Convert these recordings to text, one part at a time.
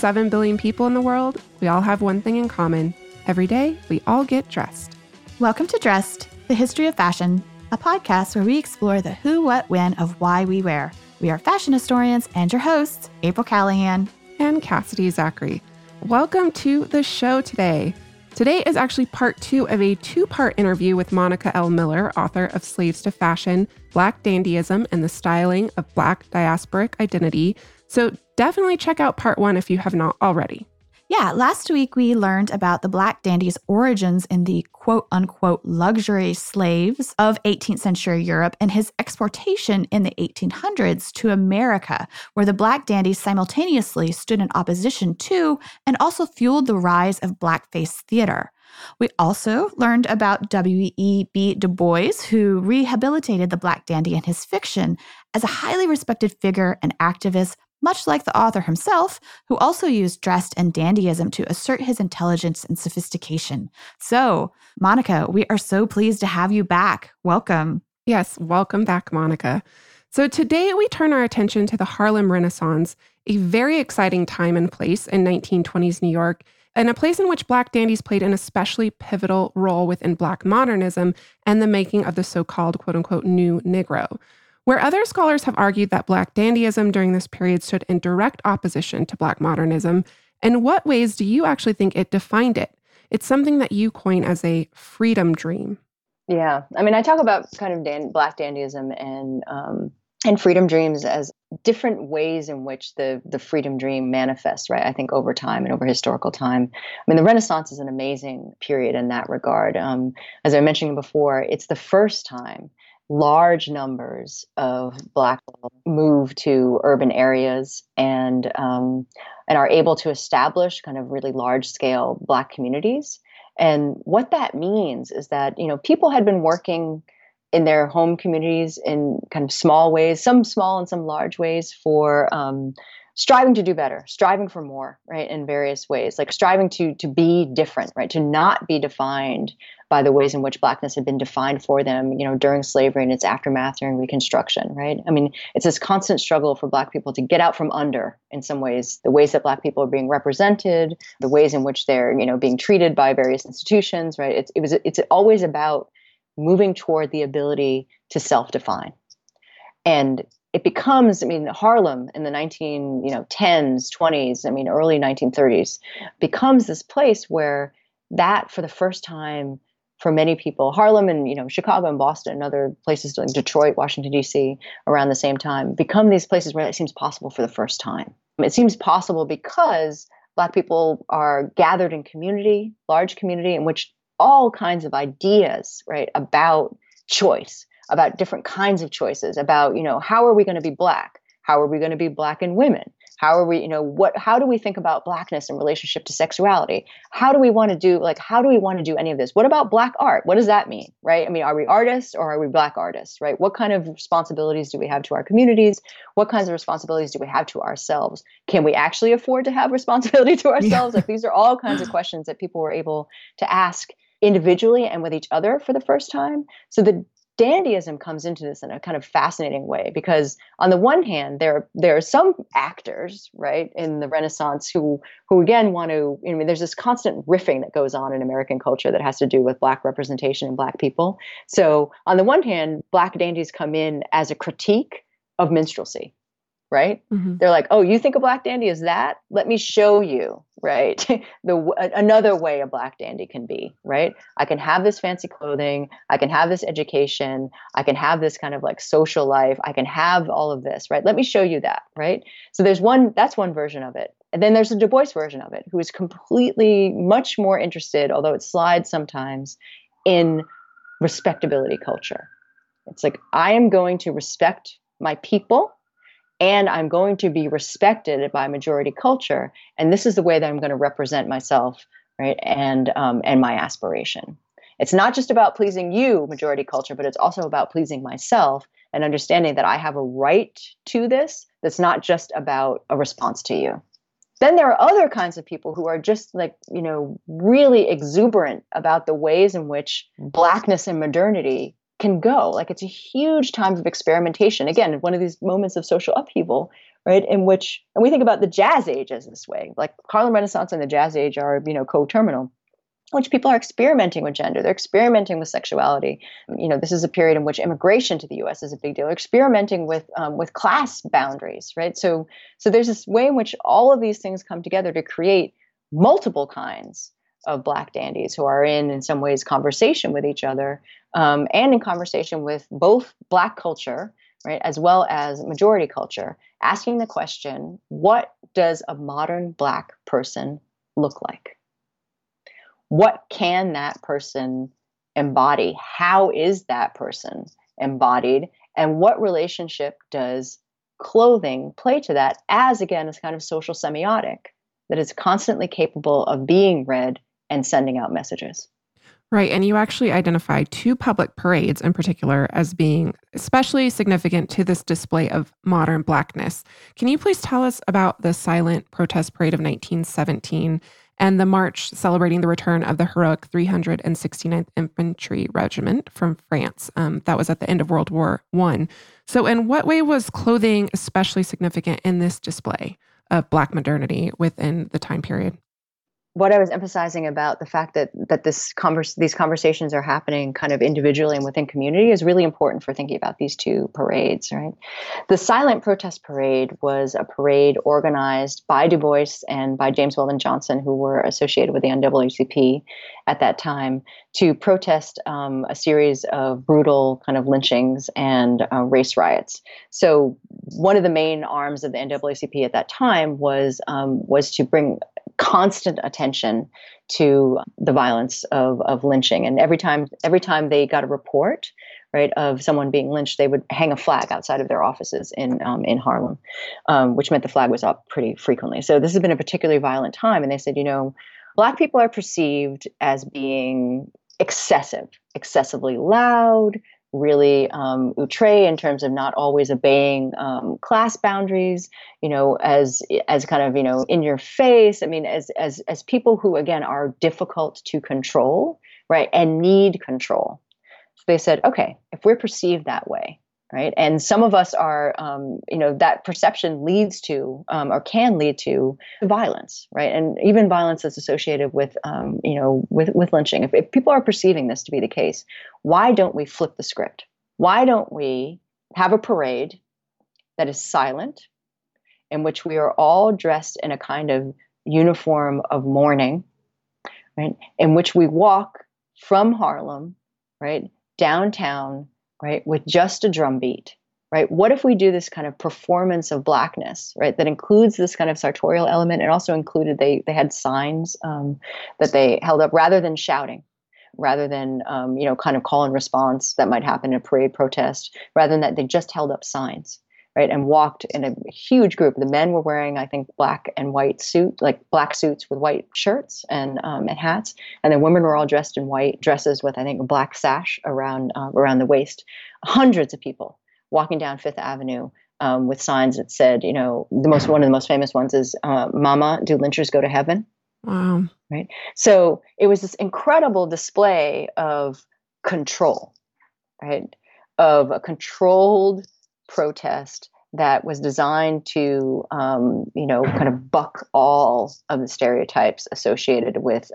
7 billion people in the world, we all have one thing in common. Every day, we all get dressed. Welcome to Dressed, the History of Fashion, a podcast where we explore the who, what, when of why we wear. We are fashion historians and your hosts, April Callahan and Cassidy Zachary. Welcome to the show today. Today is actually part 2 of a 2-part interview with Monica L. Miller, author of Slaves to Fashion, Black Dandyism, and the Styling of Black Diasporic Identity. So definitely check out part 1 if you have not already. Yeah, last week we learned about the Black dandy's origins in the quote-unquote luxury slaves of 18th century Europe and his exportation in the 1800s to America, where the Black dandies simultaneously stood in opposition to and also fueled the rise of blackface theater. We also learned about W.E.B. Du Bois, who rehabilitated the Black dandy in his fiction as a highly respected figure and activist, much like the author himself, who also used dressed and dandyism to assert his intelligence and sophistication. So, Monica, we are so pleased to have you back. Welcome. Yes, welcome back, Monica. So today we turn our attention to the Harlem Renaissance, a very exciting time and place in 1920s New York, and a place in which Black dandies played an especially pivotal role within Black modernism and the making of the so-called quote-unquote new Negro. Where other scholars have argued that Black dandyism during this period stood in direct opposition to Black modernism, in what ways do you actually think it defined it? It's something that you coin as a freedom dream. Yeah, I mean, I talk about kind of Black dandyism and freedom dreams as different ways in which the freedom dream manifests, right? I think over time and over historical time. I mean, the Renaissance is an amazing period in that regard. As I mentioned before, it's the first time large numbers of Black people move to urban areas and are able to establish kind of really large scale Black communities. And what that means is that, you know, people had been working in their home communities in kind of small ways, some small and some large ways, for striving to do better, striving for more, right, in various ways, like striving to be different, right, to not be defined by the ways in which Blackness had been defined for them, you know, during slavery and its aftermath during Reconstruction, right? I mean, it's this constant struggle for Black people to get out from under, in some ways, the ways that Black people are being represented, the ways in which they're, you know, being treated by various institutions, right? It's always about moving toward the ability to self-define. And it becomes, I mean, Harlem in the 10s, 20s, I mean, early 1930s, becomes this place where that, for the first time, for many people, Harlem and, you know, Chicago and Boston and other places like Detroit, Washington, D.C., around the same time, become these places where it seems possible for the first time. It seems possible because Black people are gathered in community, large community, in which all kinds of ideas, right, about choice, about different kinds of choices, about, you know, how are we going to be Black? How are we going to be Black and women? How are we, you know, how do we think about Blackness in relationship to sexuality? How do we want to do any of this? What about Black art? What does that mean, right? I mean, are we artists or are we Black artists, right? What kind of responsibilities do we have to our communities? What kinds of responsibilities do we have to ourselves? Can we actually afford to have responsibility to ourselves? Like, these are all kinds of questions that people were able to ask individually and with each other for the first time. So the dandyism comes into this in a kind of fascinating way, because on the one hand, there are some actors, right, in the Renaissance who again want to, I mean, there's this constant riffing that goes on in American culture that has to do with Black representation and Black people. So on the one hand, Black dandies come in as a critique of minstrelsy, right? Mm-hmm. They're like, oh, you think a Black dandy is that? Let me show you, right? Another way a Black dandy can be, right? I can have this fancy clothing. I can have this education. I can have this kind of like social life. I can have all of this, right? Let me show you that, right? So that's one version of it. And then there's a Du Bois version of it, who is completely much more interested, although it slides sometimes, in respectability culture. It's like, I am going to respect my people, and I'm going to be respected by majority culture. And this is the way that I'm going to represent myself, right? And my aspiration. It's not just about pleasing you, majority culture, but it's also about pleasing myself and understanding that I have a right to this. That's not just about a response to you. Then there are other kinds of people who are just like, you know, really exuberant about the ways in which Blackness and modernity can go. Like it's a huge time of experimentation. Again, one of these moments of social upheaval, right? In which, and we think about the Jazz Age as this way, like Harlem Renaissance and the Jazz Age are, coterminal, which people are experimenting with gender. They're experimenting with sexuality. This is a period in which immigration to the U.S. is a big deal. They're experimenting with class boundaries, right? So there's this way in which all of these things come together to create multiple kinds of Black dandies who are in some ways, conversation with each other, and in conversation with both Black culture, right, as well as majority culture, asking the question, what does a modern Black person look like? What can that person embody? How is that person embodied? And what relationship does clothing play to that as, again, as kind of social semiotic that is constantly capable of being read and sending out messages? Right. And you actually identify two public parades in particular as being especially significant to this display of modern Blackness. Can you please tell us about the Silent Protest Parade of 1917 and the march celebrating the return of the heroic 369th Infantry Regiment from France? That was at the end of World War I. So in what way was clothing especially significant in this display of Black modernity within the time period? What I was emphasizing about the fact that these conversations are happening kind of individually and within community is really important for thinking about these two parades, right? The Silent Protest Parade was a parade organized by Du Bois and by James Weldon Johnson, who were associated with the NAACP at that time, to protest a series of brutal kind of lynchings and race riots. So one of the main arms of the NAACP at that time was to bring constant attention to the violence of lynching. And every time they got a report, right, of someone being lynched, they would hang a flag outside of their offices in Harlem, which meant the flag was up pretty frequently. So this has been a particularly violent time. And they said, Black people are perceived as being excessively loud, really outre in terms of not always obeying class boundaries, as kind of, in your face. I mean, as people who, again, are difficult to control, right, and need control. So they said, okay, if we're perceived that way, right, and some of us are, that perception leads to or can lead to violence, right, and even violence that's associated with, with lynching. If people are perceiving this to be the case, why don't we flip the script? Why don't we have a parade that is silent, in which we are all dressed in a kind of uniform of mourning, right, in which we walk from Harlem, right, downtown, right, with just a drum beat, right? What if we do this kind of performance of Blackness, right, that includes this kind of sartorial element, and also included they had signs that they held up rather than shouting, rather than kind of call and response that might happen in a parade protest, rather than that they just held up signs, right, and walked in a huge group. The men were wearing, I think, black and white like black suits with white shirts and hats, and the women were all dressed in white dresses with, I think, a black sash around the waist. Hundreds of people walking down Fifth Avenue with signs that said, one of the most famous ones is "Mama, do lynchers go to heaven?" Wow. Right. So it was this incredible display of control, right, of a controlled protest that was designed to, kind of buck all of the stereotypes associated with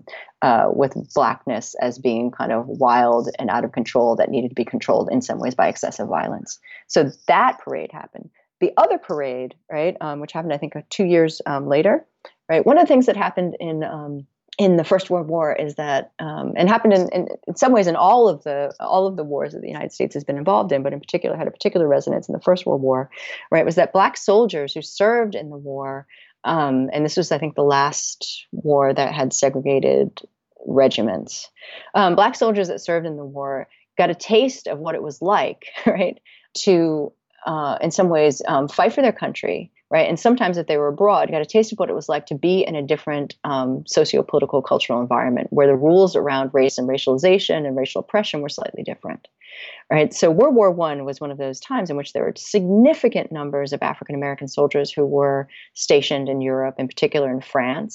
Blackness as being kind of wild and out of control, that needed to be controlled in some ways by excessive violence. So that parade happened. The other parade, right, which happened, I think, 2 years later, right. One of the things that happened in the First World War is that, and happened in some ways in all of the wars that the United States has been involved in, but in particular had a particular resonance in the First World War, right, was that Black soldiers who served in the war, and this was, I think, the last war that had segregated regiments, Black soldiers that served in the war got a taste of what it was like, right, to, in some ways, fight for their country, right? And sometimes if they were abroad, got a taste of what it was like to be in a different socio-political, cultural environment where the rules around race and racialization and racial oppression were slightly different, right? So World War I was one of those times in which there were significant numbers of African-American soldiers who were stationed in Europe, in particular in France,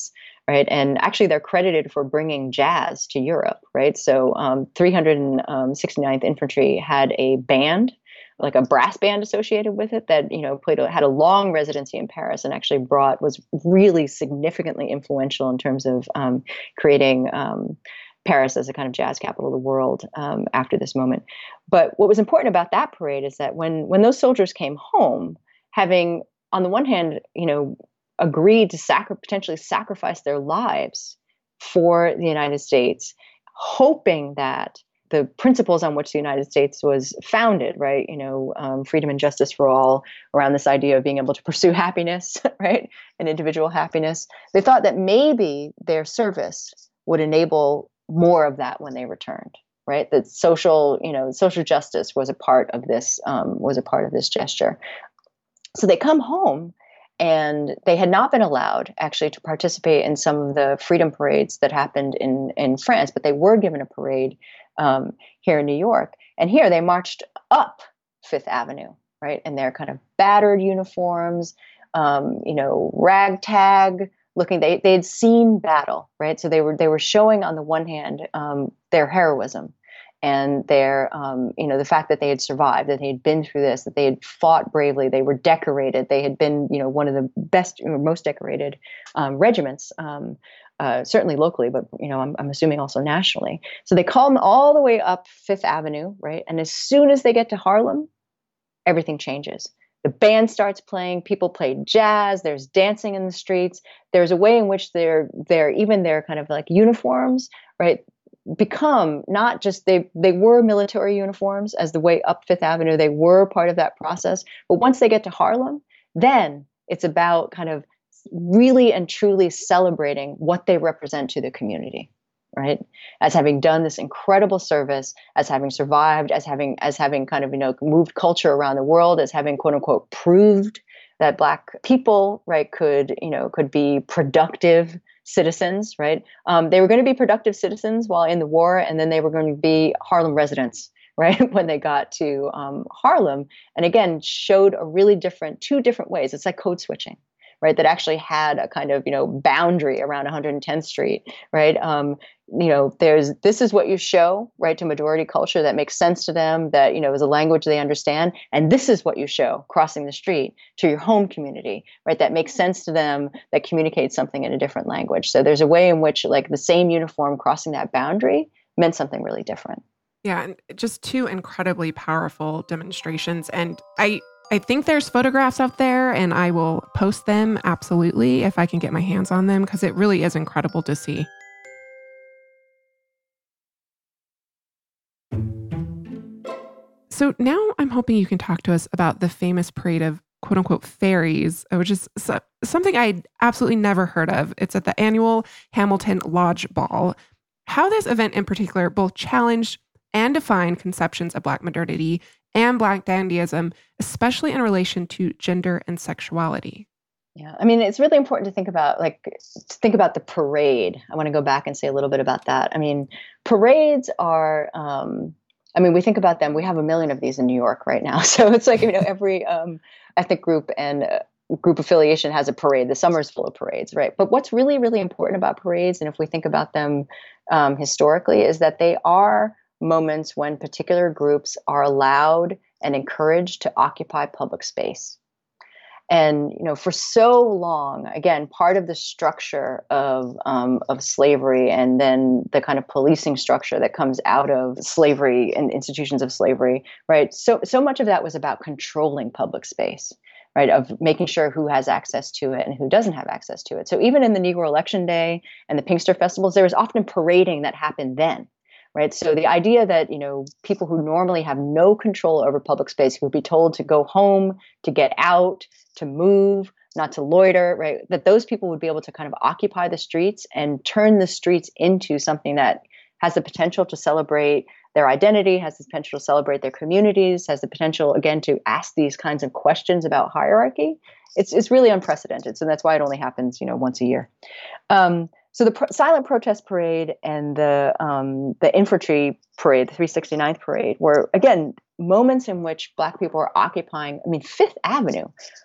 right? And actually, they're credited for bringing jazz to Europe, right? So 369th Infantry had a band, like a brass band associated with it that had a long residency in Paris and actually was really significantly influential in terms of creating Paris as a kind of jazz capital of the world after this moment. But what was important about that parade is that when those soldiers came home, having on the one hand, agreed to potentially sacrifice their lives for the United States, hoping that the principles on which the United States was founded, right? Freedom and justice for all, around this idea of being able to pursue happiness, right? And individual happiness. They thought that maybe their service would enable more of that when they returned, right? That social justice was a part of this gesture. So they come home, and they had not been allowed actually to participate in some of the freedom parades that happened in France, but they were given a parade here in New York. And here they marched up Fifth Avenue, right? In their kind of battered uniforms, ragtag looking. They'd seen battle, right? So they were showing on the one hand their heroism and their the fact that they had survived, that they had been through this, that they had fought bravely, they were decorated, they had been one of the best, most decorated regiments, certainly locally, but I'm assuming also nationally. So they call them all the way up Fifth Avenue, right? And as soon as they get to Harlem, everything changes. The band starts playing, people play jazz, there's dancing in the streets. There's a way in which their kind of like uniforms, right, become not just they were military uniforms as the way up Fifth Avenue. They were part of that process. But once they get to Harlem, then it's about kind of really and truly celebrating what they represent to the community, right? As having done this incredible service, as having survived, as having kind of moved culture around the world, as having quote unquote proved that Black people, right, could be productive citizens, right? They were going to be productive citizens while in the war, and then they were going to be Harlem residents, right, when they got to Harlem. And again, showed two different ways. It's like code switching, right? That actually had a kind of boundary around 110th Street, right? This is what you show, right, to majority culture that makes sense to them, that is a language they understand, and this is what you show crossing the street to your home community, right? That makes sense to them, that communicates something in a different language. So there's a way in which like the same uniform crossing that boundary meant something really different. Yeah, and just two incredibly powerful demonstrations, and I think there's photographs out there, and I will post them absolutely if I can get my hands on them, because it really is incredible to see. So now I'm hoping you can talk to us about the famous parade of quote unquote fairies, which is something I'd absolutely never heard of. It's at the annual Hamilton Lodge Ball. How this event in particular both challenged and defined conceptions of Black modernity and Black dandyism, especially in relation to gender and sexuality. Yeah, I mean, it's really important to think about the parade. I want to go back and say a little bit about that. I mean, parades are, we think about them. We have 1 million of these in New York right now. So it's like, every ethnic group and group affiliation has a parade. The summer is full of parades, right? But what's really, really important about parades, and if we think about them historically, is that they are moments when particular groups are allowed and encouraged to occupy public space. And for so long, again, part of the structure of slavery, and then the kind of policing structure that comes out of slavery and institutions of slavery, right? So much of that was about controlling public space, right? Of making sure who has access to it and who doesn't have access to it. So even in the Negro Election Day and the Pinkster festivals, there was often parading that happened then. Right. So the idea that, people who normally have no control over public space, who would be told to go home, to get out, to move, not to loiter, right, that those people would be able to kind of occupy the streets and turn the streets into something that has the potential to celebrate their identity, has the potential to celebrate their communities, has the potential, again, to ask these kinds of questions about hierarchy. It's really unprecedented. So that's why it only happens, once a year. So the silent protest parade and the infantry parade, the 369th parade, were, again, moments in which Black people are occupying, Fifth Avenue,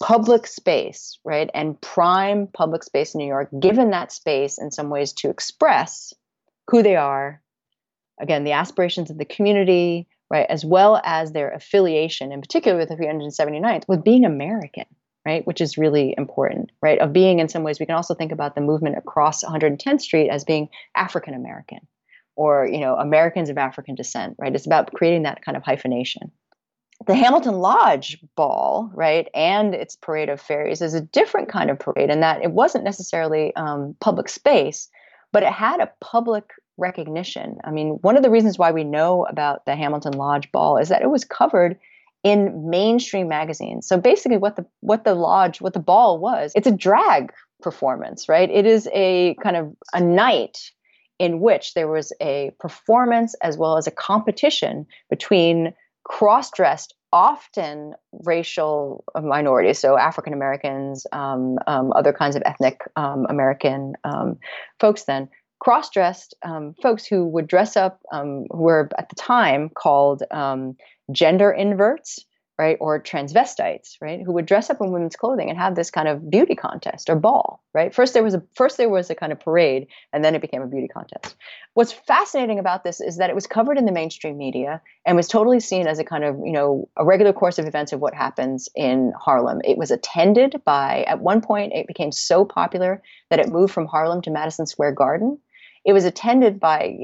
public space, right, and prime public space in New York, given that space in some ways to express who they are, again, the aspirations of the community, right, as well as their affiliation, in particular with the 379th, with being American, right, which is really important, right, of being, in some ways, we can also think about the movement across 110th Street as being African American or, Americans of African descent, right? It's about creating that kind of hyphenation. The Hamilton Lodge Ball, right, and its Parade of Fairies is a different kind of parade in that it wasn't necessarily public space, but it had a public recognition. I mean, one of the reasons why we know about the Hamilton Lodge Ball is that it was covered in mainstream magazines. So basically what the ball was, it's a drag performance, right? It is a kind of a night in which there was a performance as well as a competition between cross-dressed, often racial minorities, so African Americans, other kinds of ethnic American folks then, cross-dressed folks who would dress up, who were at the time called gender inverts, right, or transvestites, right, who would dress up in women's clothing and have this kind of beauty contest or ball, right? First there was a kind of parade, and then it became a beauty contest. What's fascinating about this is that it was covered in the mainstream media and was totally seen as a kind of, a regular course of events of what happens in Harlem. It was attended by, at one point, it became so popular that it moved from Harlem to Madison Square Garden. It was attended by,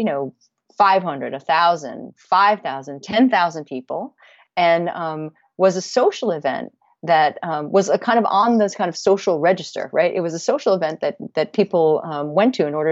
500, 1,000, 5,000, 10,000 people, and was a social event that was a kind of on this kind of social register, right? It was a social event that people went to in order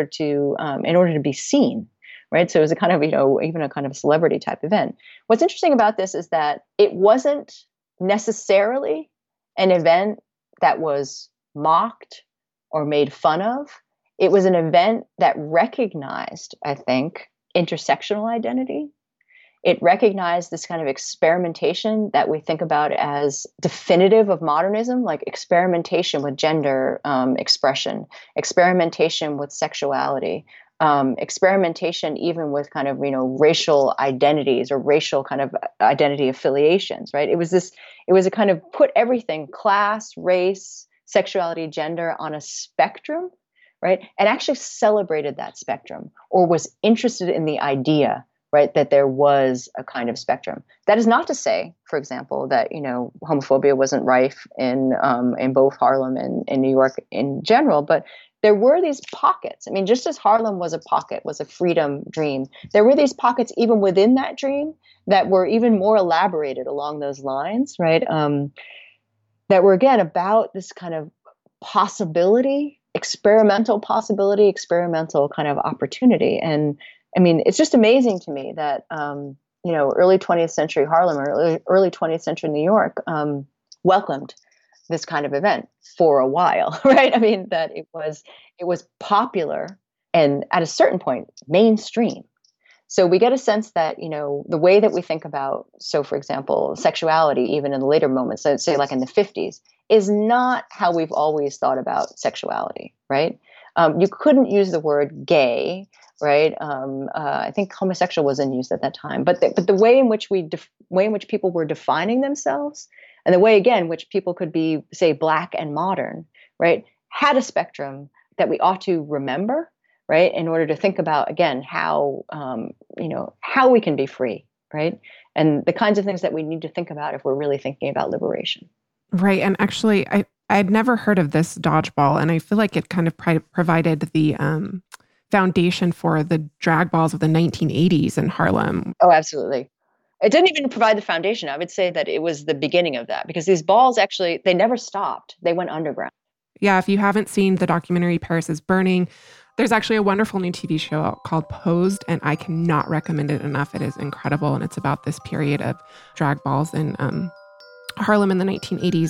to be seen, right? So it was a kind of, even a kind of celebrity type event. What's interesting about this is that it wasn't necessarily an event that was mocked or made fun of. It was an event that recognized, I think, intersectional identity. It recognized this kind of experimentation that we think about as definitive of modernism, like experimentation with gender expression, experimentation with sexuality, experimentation even with kind of, racial identities or racial kind of identity affiliations, right? It was a kind of put everything, class, race, sexuality, gender on a spectrum, right? And actually celebrated that spectrum or was interested in the idea, right, that there was a kind of spectrum. That is not to say, for example, that, homophobia wasn't rife in both Harlem and in New York in general, but there were these pockets. I mean, just as Harlem was a freedom dream, there were these pockets even within that dream that were even more elaborated along those lines, right? That were, again, about this kind of possibility, experimental kind of opportunity. And I mean, it's just amazing to me that, early 20th century Harlem or early 20th century New York welcomed this kind of event for a while, right? I mean, that it was popular and at a certain point mainstream. So we get a sense that, the way that we think about, so for example, sexuality, even in the later moments, so say like in the 50s, is not how we've always thought about sexuality, right? You couldn't use the word gay, right? I think homosexual wasn't used at that time, but the way in which people were defining themselves, and the way again in which people could be, say, Black and modern, right, had a spectrum that we ought to remember, right, in order to think about again how we can be free, right, and the kinds of things that we need to think about if we're really thinking about liberation. Right, and actually, I'd never heard of this dodgeball, and I feel like it kind of provided the foundation for the drag balls of the 1980s in Harlem. Oh, absolutely. It didn't even provide the foundation. I would say that it was the beginning of that, because these balls actually, they never stopped. They went underground. Yeah, if you haven't seen the documentary Paris is Burning, there's actually a wonderful new TV show called Posed, and I cannot recommend it enough. It is incredible, and it's about this period of drag balls in Harlem in the 1980s.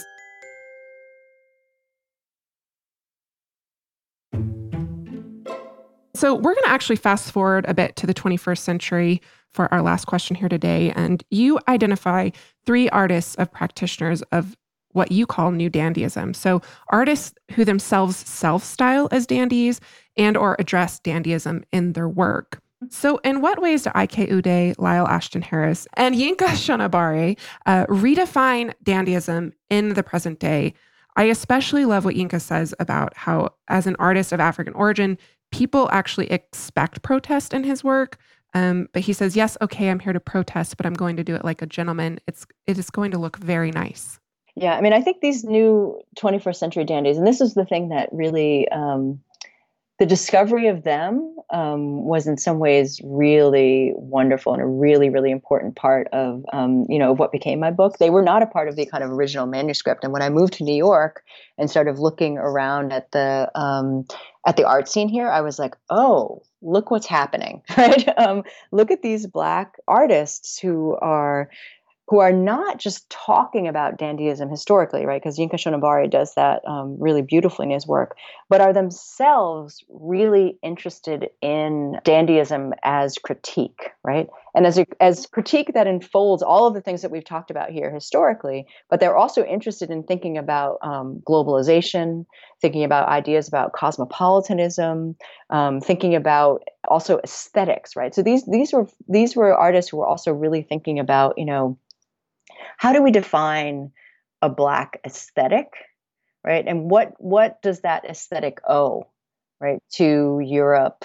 So we're going to actually fast forward a bit to the 21st century for our last question here today. And you identify 3 artists of practitioners of what you call new dandyism. So artists who themselves self-style as dandies and or address dandyism in their work. So, in what ways do I.K. Uday, Lyle Ashton Harris, and Yinka Shonibare redefine dandyism in the present day? I especially love what Yinka says about how, as an artist of African origin, people actually expect protest in his work. But he says, yes, okay, I'm here to protest, but I'm going to do it like a gentleman. It is going to look very nice. Yeah, I mean, I think these new 21st century dandies, and this is the thing that really the discovery of them was in some ways really wonderful and a really, really important part of, of what became my book. They were not a part of the kind of original manuscript. And when I moved to New York and started looking around at the art scene here, I was like, oh, look what's happening, right? Look at these Black artists who are not just talking about dandyism historically, right? Because Yinka Shonibare does that really beautifully in his work, but are themselves really interested in dandyism as critique, right? And as critique that unfolds all of the things that we've talked about here historically, but they're also interested in thinking about globalization, thinking about ideas about cosmopolitanism, thinking about also aesthetics, right? So these were artists who were also really thinking about, how do we define a Black aesthetic, right? And what does that aesthetic owe, right, to Europe,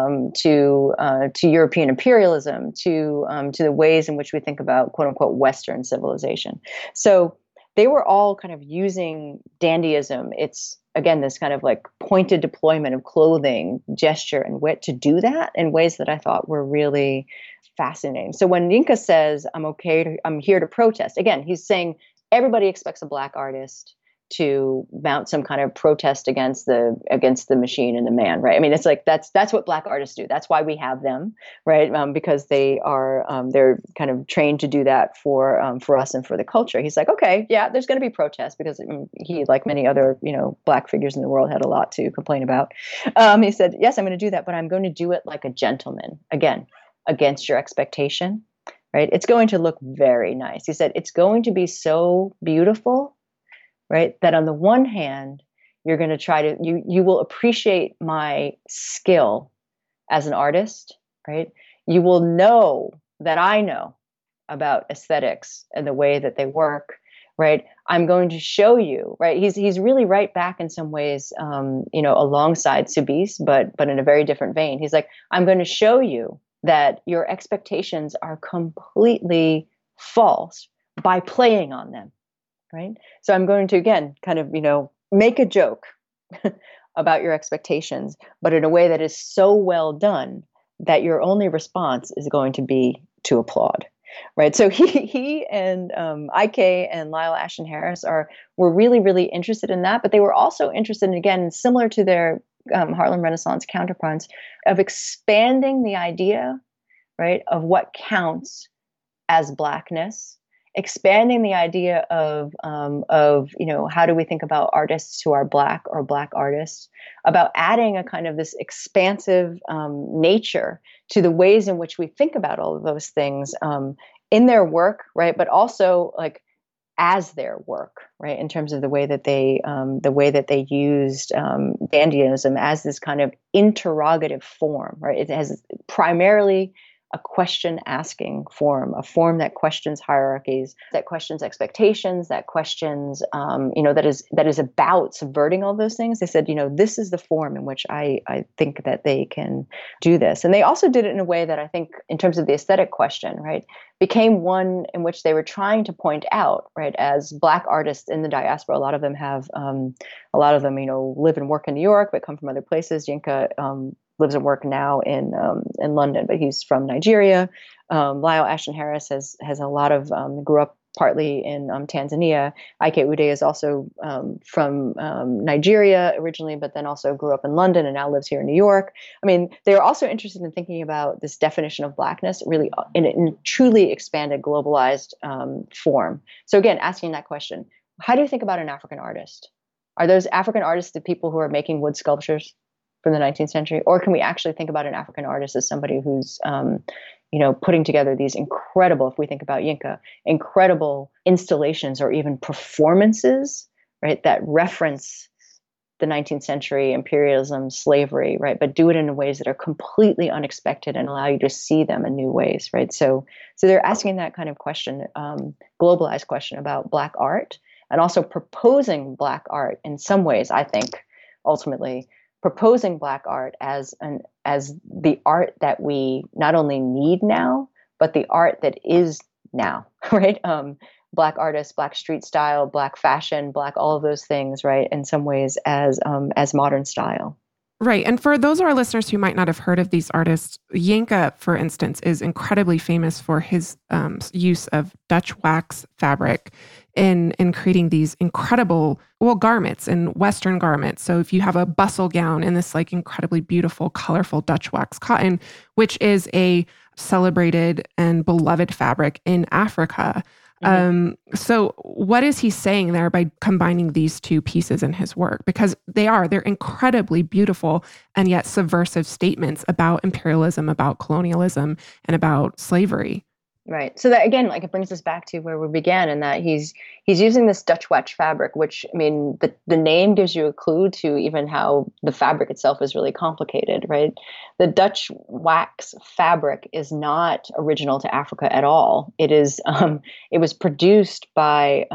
to European imperialism, to the ways in which we think about quote unquote Western civilization? So they were all kind of using dandyism. It's again this kind of like pointed deployment of clothing, gesture, and wit to do that in ways that I thought were really fascinating. So when Yinka says, I'm here to protest, again, he's saying everybody expects a Black artist to mount some kind of protest against the machine and the man, right? I mean, it's like that's what Black artists do. That's why we have them, right? Because they are they're kind of trained to do that for us and for the culture. He's like, okay, yeah, there's going to be protests because he, like many other Black figures in the world, had a lot to complain about. He said, yes, I'm going to do that, but I'm going to do it like a gentleman. Again, against your expectation, right? It's going to look very nice. He said, it's going to be so beautiful, right? That on the one hand, you're going to try to, you will appreciate my skill as an artist, right? You will know that I know about aesthetics and the way that they work, right? I'm going to show you, right? He's really right back in some ways, alongside Soubise, but in a very different vein. He's like, I'm going to show you that your expectations are completely false by playing on them, right? So I'm going to, again, kind of, make a joke about your expectations, but in a way that is so well done that your only response is going to be to applaud, right? So he and IK and Lyle Ashton Harris were really, really interested in that, but they were also interested in, again, similar to their Harlem Renaissance counterparts, of expanding the idea, right, of what counts as Blackness, expanding the idea of how do we think about artists who are Black or Black artists, about adding a kind of this expansive nature to the ways in which we think about all of those things in their work, right, but also like as their work, right, in terms of the way that they used dandyism as this kind of interrogative form, right? It has primarily a question asking form, a form that questions hierarchies, that questions expectations, that questions, that is about subverting all those things. They said, this is the form in which I think that they can do this. And they also did it in a way that I think, in terms of the aesthetic question, right, became one in which they were trying to point out, right, as Black artists in the diaspora. A lot of them live and work in New York, but come from other places. Yinka lives and works now in London, but he's from Nigeria. Lyle Ashton Harris has a lot of grew up partly in Tanzania. IK Uday is also from Nigeria originally, but then also grew up in London and now lives here in New York. I mean, they are also interested in thinking about this definition of Blackness really in a truly expanded, globalized form. So again, asking that question, how do you think about an African artist? Are those African artists the people who are making wood sculptures from the 19th century? Or can we actually think about an African artist as somebody who's, putting together these incredible, if we think about Yinka, incredible installations or even performances, right, that reference the 19th century imperialism, slavery, right? But do it in ways that are completely unexpected and allow you to see them in new ways, right? So they're asking that kind of question, globalized question about Black art, and also proposing Black art in some ways. I think ultimately proposing Black art as the art that we not only need now, but the art that is now, right? Black artists, Black street style, Black fashion, Black all of those things, right? In some ways, as modern style. Right. And for those of our listeners who might not have heard of these artists, Yenka, for instance, is incredibly famous for his use of Dutch wax fabric in creating these incredible, garments and Western garments. So if you have a bustle gown in this like incredibly beautiful, colorful Dutch wax cotton, which is a celebrated and beloved fabric in Africa. So what is he saying there by combining these two pieces in his work? Because they're incredibly beautiful and yet subversive statements about imperialism, about colonialism, and about slavery. Right. So that again, like it brings us back to where we began, in that he's using this Dutch wax fabric, which, I mean, the name gives you a clue to even how the fabric itself is really complicated, right? The Dutch wax fabric is not original to Africa at all. It is it was produced by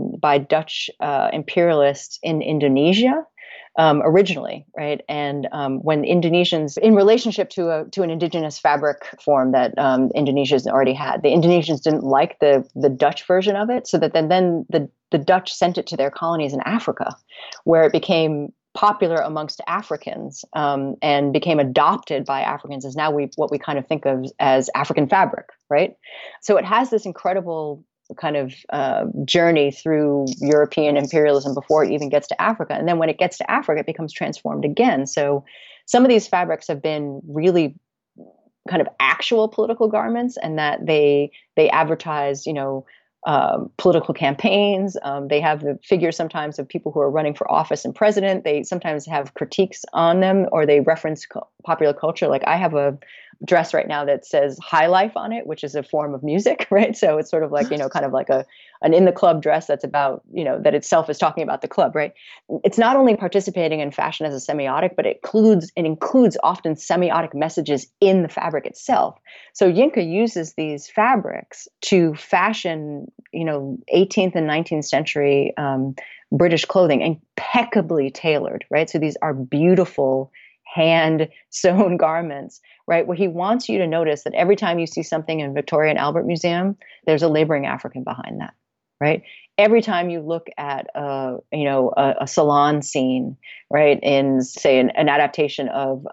Dutch imperialists in Indonesia. Originally, right, and when Indonesians, in relationship to an indigenous fabric form that Indonesians already had, the Indonesians didn't like the Dutch version of it, so that then the Dutch sent it to their colonies in Africa, where it became popular amongst Africans and became adopted by Africans as now what we kind of think of as African fabric, right? So it has this incredible kind of journey through European imperialism before it even gets to Africa. And then when it gets to Africa, it becomes transformed again. So some of these fabrics have been really kind of actual political garments, and that they advertise, political campaigns. They have the figures sometimes of people who are running for office and president. They sometimes have critiques on them, or they reference popular culture. Like I have a dress right now that says High Life on it, which is a form of music, right? So it's sort of like, kind of like an in the club dress that's about, that itself is talking about the club, right? It's not only participating in fashion as a semiotic, but it includes often semiotic messages in the fabric itself. So Yenka uses these fabrics to fashion, 18th and 19th century British clothing, impeccably tailored, right? So these are beautiful hand sewn garments, right? Where he wants you to notice that every time you see something in Victoria and Albert Museum, there's a laboring African behind that, right? Every time you look at a salon scene, right, in say an adaptation of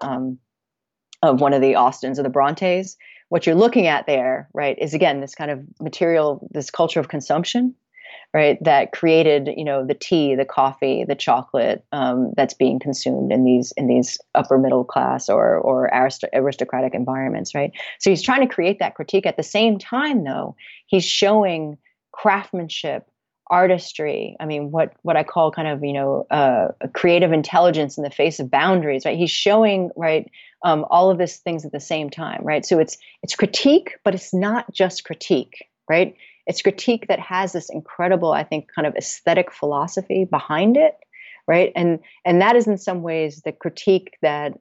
one of the Austens or the Brontes, what you're looking at there, right, is again this kind of material, this culture of consumption, right, that created, the tea, the coffee, the chocolate that's being consumed in these upper middle class or aristocratic environments, right? So he's trying to create that critique. At the same time, though, he's showing craftsmanship, artistry. I mean, what I call kind of a creative intelligence in the face of boundaries, right? He's showing, right, all of these things at the same time, right? So it's critique, but it's not just critique, right? It's critique that has this incredible, I think, kind of aesthetic philosophy behind it, right? And that is in some ways the critique that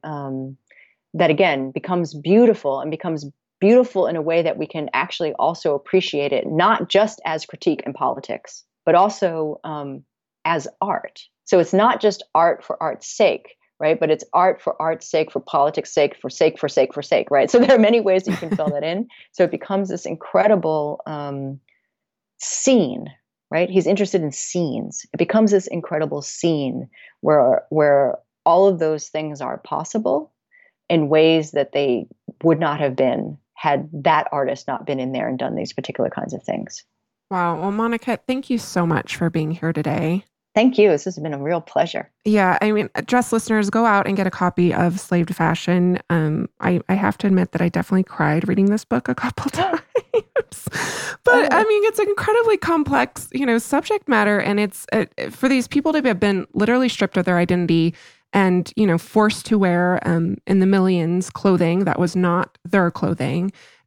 again becomes beautiful in a way that we can actually also appreciate it, not just as critique in politics, but also as art. So it's not just art for art's sake, right? But it's art for art's sake, for politics' sake, for sake, right? So there are many ways that you can fill that in. So it becomes this incredible scene, right? He's interested in scenes. It becomes this incredible scene where all of those things are possible in ways that they would not have been had that artist not been in there and done these particular kinds of things. Wow. Well, Monica, thank you so much for being here today. Thank you. This has been a real pleasure. Yeah. I mean, Dress listeners, go out and get a copy of Slave to Fashion. I have to admit that I definitely cried reading this book a couple times. But I mean, it's an incredibly complex, subject matter. And it's for these people to have been literally stripped of their identity and, forced to wear in the millions clothing that was not their clothing.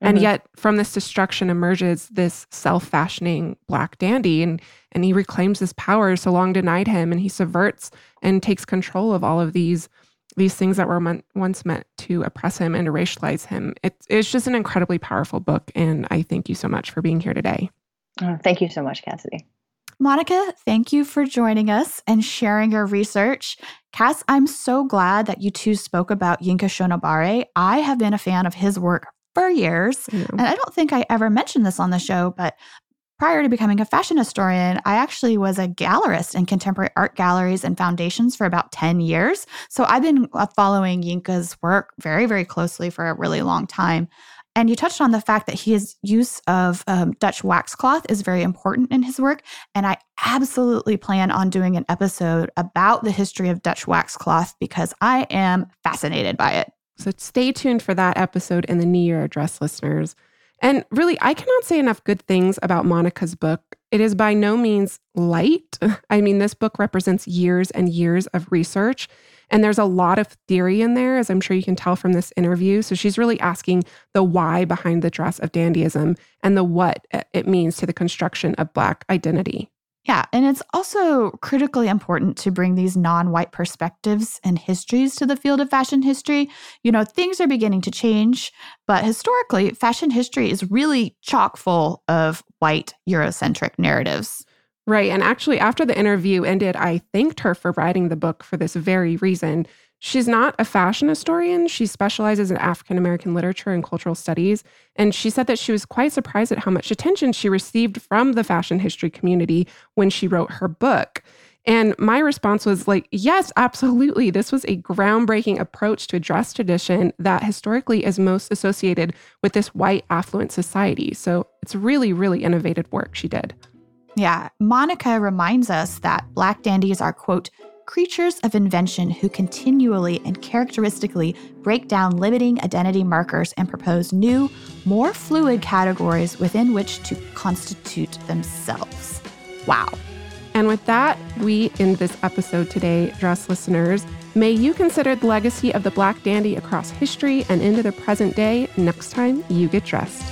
And yet from this destruction emerges this self-fashioning Black dandy, and he reclaims this power so long denied him, and he subverts and takes control of all of these things that were once meant to oppress him and to racialize him. It's just an incredibly powerful book, and I thank you so much for being here today. Oh, thank you so much, Cassidy. Monica, thank you for joining us and sharing your research. Cass, I'm so glad that you two spoke about Yinka Shonibare. I have been a fan of his work for years, and I don't think I ever mentioned this on the show, but prior to becoming a fashion historian, I actually was a gallerist in contemporary art galleries and foundations for about 10 years. So I've been following Yinka's work very, very closely for a really long time. And you touched on the fact that his use of Dutch waxcloth is very important in his work. And I absolutely plan on doing an episode about the history of Dutch waxcloth because I am fascinated by it. So stay tuned for that episode in the New Year Address, listeners. And really, I cannot say enough good things about Monica's book. It is by no means light. I mean, this book represents years and years of research. And there's a lot of theory in there, as I'm sure you can tell from this interview. So she's really asking the why behind the dress of dandyism and the what it means to the construction of Black identity. Yeah, and it's also critically important to bring these non-white perspectives and histories to the field of fashion history. You know, things are beginning to change, but historically, fashion history is really chock full of white Eurocentric narratives. Right. And actually, after the interview ended, I thanked her for writing the book for this very reason. She's not a fashion historian. She specializes in African-American literature and cultural studies. And she said that she was quite surprised at how much attention she received from the fashion history community when she wrote her book. And my response was like, yes, absolutely. This was a groundbreaking approach to a dress tradition that historically is most associated with this white affluent society. So it's really, really innovative work she did. Yeah, Monica reminds us that Black dandies are, quote, creatures of invention who continually and characteristically break down limiting identity markers and propose new, more fluid categories within which to constitute themselves. Wow. And with that, we end this episode today, dress listeners. May you consider the legacy of the Black dandy across history and into the present day next time you get dressed.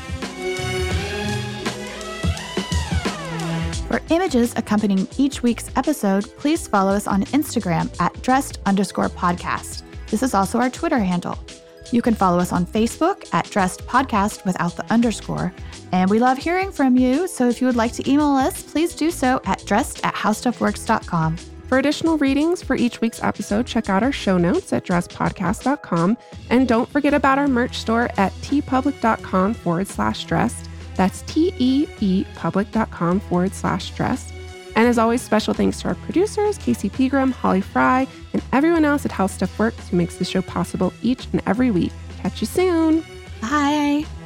For images accompanying each week's episode, please follow us on Instagram at dressed_podcast. This is also our Twitter handle. You can follow us on Facebook at Dressed Podcast without the underscore. And we love hearing from you, so if you would like to email us, please do so at dressed@howstuffworks.com. For additional readings for each week's episode, check out our show notes at dresspodcast.com. And don't forget about our merch store at teepublic.com/dressed. That's teepublic.com/dressed. And as always, special thanks to our producers, Casey Pegram, Holly Fry, and everyone else at How Stuff Works who makes this show possible each and every week. Catch you soon. Bye.